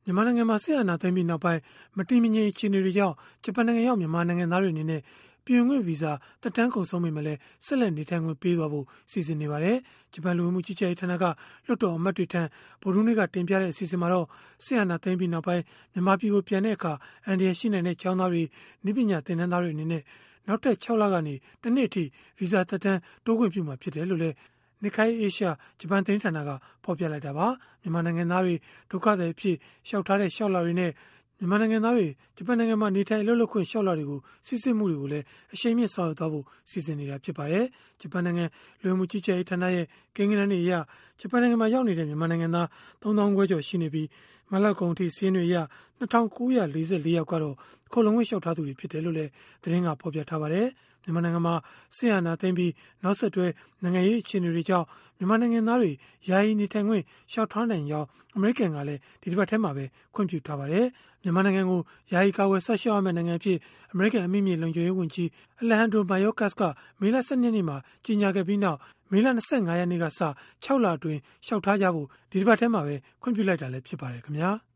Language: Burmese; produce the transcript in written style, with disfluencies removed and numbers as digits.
မြန်မာနိုင်ငံမှာစစ်အာဏာသိမ်းပြီးနောက်ပိုင်းမတည်မငြိမ်အခြေအနေတွေကြောင့်ဂျပန်နိုင်ငံရောက်မြန်မာနိုင်ငံသားတွေအနေနဲ့ပြည်ဝင်ခွင့်ဗီဇာတက်တန်းကုန်ဆုံးပေမဲ့လည်းဆက်လက်နေထိုင်ခွင့်ပေးသွားဖို့စီစဉ်နေပါတယ်။ဂျပန်လူဝင်မှုကြီးကြပ်ရေးဌာနကလွှတ်တော်အမတ်တွေထံဗုဒ္ဓဟူးနေ့ကတင်ပြတဲ့အစီအစဉ်မှာတော့စစ်အာဏာသိမ်းပြီးနောက်ပိုင်းမြန်မာပြည်ကိုပြန်တဲ့အခါအန္တရာယ်ရှိနိုင်တဲ့ကျောင်းသားတွေနည်းပညာသင်တန်းသားတွေအနေနဲ့နောက်ထပ်6 လကနေတစ်နှစ်အထိဗီဇာတက်တန်းတိုးခွင့်ပြုမှာဖြစ်တယ်လို့လည်း Nikkei Asia ဂျပန်သတင်းဌာနကဖော်ပြလိုက်တာပါမြန်မာနိုင်ငံသားတွေဒုက္ခသည်အဖြစ်လျှောက်ထားတဲ့လျှောက်လွှာတွေနဲ့မြန်မာနိုင်ငံသားတွေဂျပန်နိုင်ငံမှာနေထိုင်အလုပ်လုပ်ခွင့်လျှောက်လွှာတွေကိုစစ်ဆေးမှုတွေကိုလည်းအရှိန်မြင့်ဆောင်ရွက်သွားဖို့စီစဉ်နေတာဖြစ်ပါတယ်ဂျပန်နိုင်ငံလူဝင်မှုကြီးကြပ်ရေးဌာနရဲ့ကိန်းဂဏန်းတွေအရဂျပန်နိုင်ငံမှာရောက်နေတဲ့မြန်မာနိုင်ငံသား3,000 ခွဲကျော်ရှိနေပြီးမလကုံအထိစီးရင်တွေအရ2,944 ယောက်ကတော့ခုံလုံခွင့်လျှောက်ထားသူတွေဖြစ်တယ်လို့လည်းသတင်းကဖော်ပြထားပါတယ်မြန်မာနိုင်ငံမှာစစ်အာဏာသိမ်းပြီးနောက်ဆက်တွဲနိုင်ငံရေးအခြေအနေတွေကြောင့်မြန်မာနိုင်ငံသားတွေယာယီနေထိုင်ခွင့်လျှောက်ထားနိုင်ကြောင်းအမေရိကန်ကလည်းဒီတစ်ပတ်ထဲမှာပဲခွင့်ပြုထားပါတယ်မြန်မာနိုင်ငံကိုယာယီကာကွယ်ဆက်ရှောက်ရမယ့်နိုင်ငံအဖြစ်အမေရိကန်အမိမြေလုံခြုံရေးဝန်ကြီးအလက်ဟန်ဒရိုမာယော့ကတ်စ်ကမေလ 12 ရက်နေ့မှာကြေညာခဲ့ပြီးနောက်မေလ 25 ရက်နေ့ကစ6 လအတွင်းလျှောက်ထားကြဖို့ဒီတစ်ပတ်ထဲမှာပဲခွင့်ပြုလိုက်တာလည်းဖြစ်ပါတယ်ခင်ဗျာ